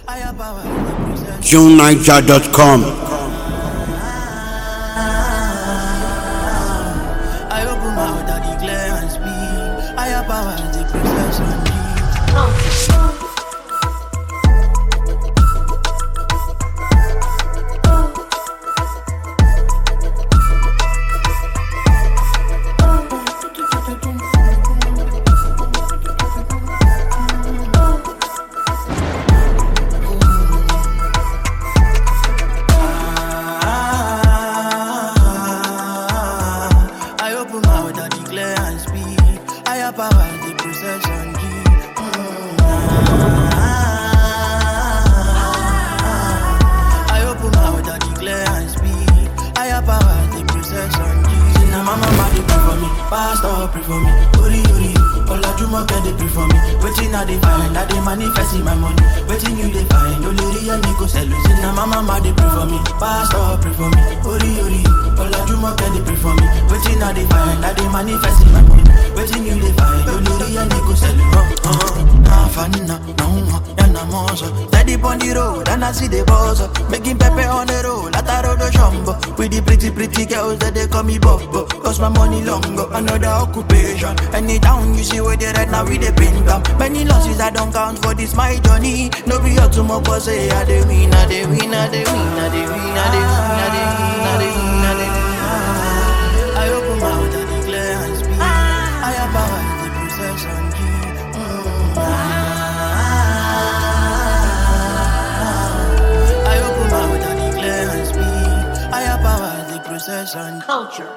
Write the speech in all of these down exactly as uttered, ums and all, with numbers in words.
June Niger dot com. I open my mouth, I declare and speak. Higher power, the process on me. Pastor, pray for me. Ori, ori, all I do more can they pray for me. Waiting I they find, I they manifest in my money. Waiting you they find, only real niggas sell. Now my mama they pray for me. Pastor, pray for me. Ori, ori, all I do more can they pray for me. Waiting I they find, I they manifest in my money. Waiting you they find, only real niggas sell. Uh, uh, nah, funny, nah, nah, yeah, nah, monster. Steady on the road, and I see the boss making pepper on the road. At a road of jumbo with the pretty, pretty girls that they call me Bobo. Cause my money longer, another occupation. Anytime you see where they right now with the pain come. Many losses I don't count for this my journey. No be up to my boss, say I dey win, I dey win, I dey win, I dey win, I dey win, I dey win, I dey win, I dey win. I open my mouth, I declare and speak. I have power in the procession key. I open my mouth, I declare and speak. I have power in the procession culture.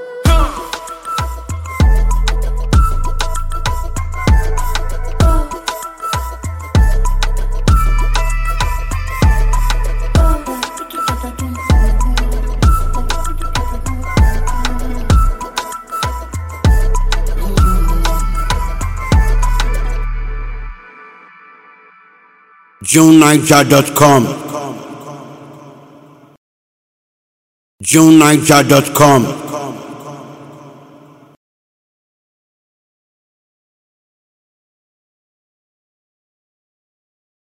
June Niger dot com. June Niger dot com.